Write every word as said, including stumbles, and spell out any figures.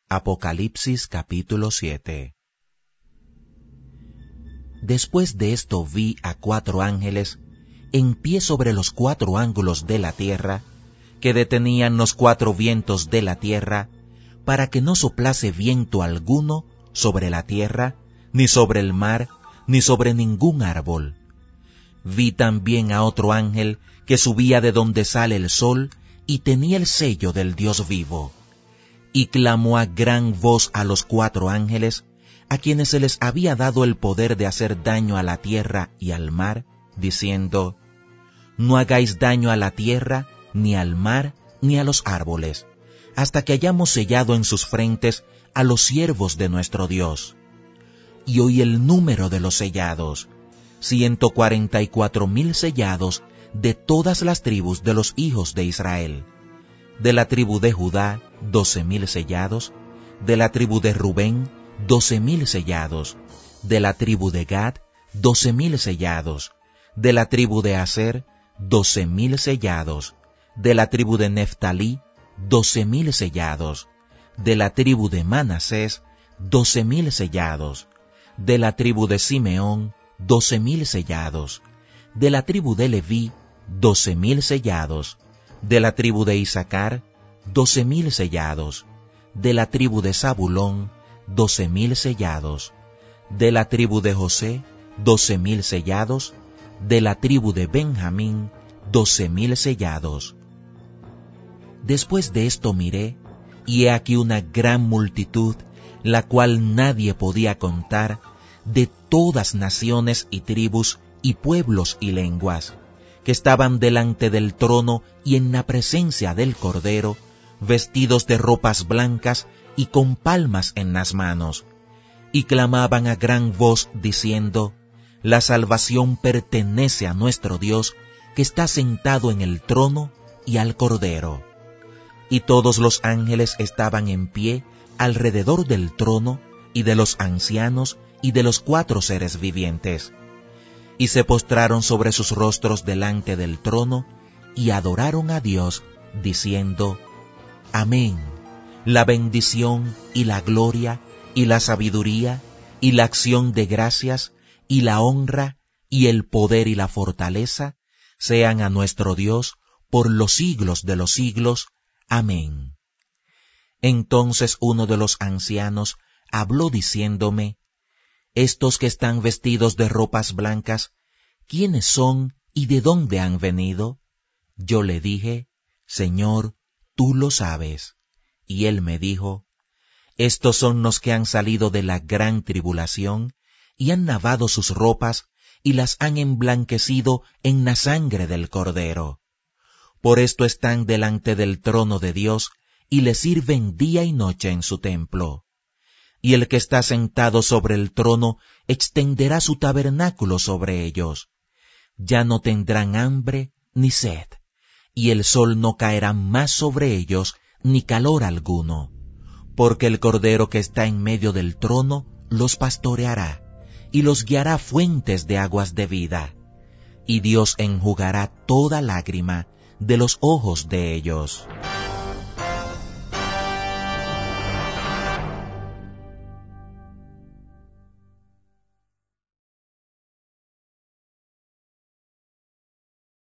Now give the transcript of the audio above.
Apocalipsis capítulo siete. Después de esto vi a cuatro ángeles en pie sobre los cuatro ángulos de la tierra, que detenían los cuatro vientos de la tierra, para que no soplase viento alguno sobre la tierra, ni sobre el mar, ni sobre ningún árbol. Vi también a otro ángel que subía de donde sale el sol, y tenía el sello del Dios vivo. Y clamó a gran voz a los cuatro ángeles, a quienes se les había dado el poder de hacer daño a la tierra y al mar, diciendo: No hagáis daño a la tierra, ni al mar, ni a los árboles, hasta que hayamos sellado en sus frentes a los siervos de nuestro Dios. Y oí el número de los sellados, ciento cuarenta y cuatro mil sellados de todas las tribus de los hijos de Israel. De la tribu de Judá, doce mil sellados; de la tribu de Rubén, doce mil sellados; de la tribu de Gad, doce mil sellados; de la tribu de Aser, doce mil sellados; de la tribu de Neftalí, doce mil sellados; de la tribu de Manasés, doce mil sellados; de la tribu de Simeón, doce mil sellados; de la tribu de Leví, doce mil sellados; de la tribu de Isaacar, doce mil sellados; de la tribu de Zabulón, doce mil sellados; de la tribu de José, doce mil sellados; de la tribu de Benjamín, doce mil sellados. Después de esto miré, y he aquí una gran multitud, la cual nadie podía contar, de todas naciones y tribus y pueblos y lenguas, que estaban delante del trono y en la presencia del Cordero, vestidos de ropas blancas y con palmas en las manos, y clamaban a gran voz diciendo: La salvación pertenece a nuestro Dios, que está sentado en el trono, y al Cordero. Y todos los ángeles estaban en pie alrededor del trono, y de los ancianos, y de los cuatro seres vivientes. Y se postraron sobre sus rostros delante del trono, y adoraron a Dios, diciendo: Amén. La bendición, y la gloria, y la sabiduría, y la acción de gracias, y la honra, y el poder y la fortaleza, sean a nuestro Dios por los siglos de los siglos. Amén. Entonces uno de los ancianos habló diciéndome: Estos que están vestidos de ropas blancas, ¿quiénes son y de dónde han venido? Yo le dije: Señor, tú lo sabes. Y él me dijo: Estos son los que han salido de la gran tribulación, y han lavado sus ropas, y las han emblanquecido en la sangre del Cordero. Por esto están delante del trono de Dios, y le sirven día y noche en su templo. Y el que está sentado sobre el trono extenderá su tabernáculo sobre ellos. Ya no tendrán hambre ni sed, y el sol no caerá más sobre ellos, ni calor alguno, porque el Cordero que está en medio del trono los pastoreará, y los guiará a fuentes de aguas de vida, y Dios enjugará toda lágrima de los ojos de ellos.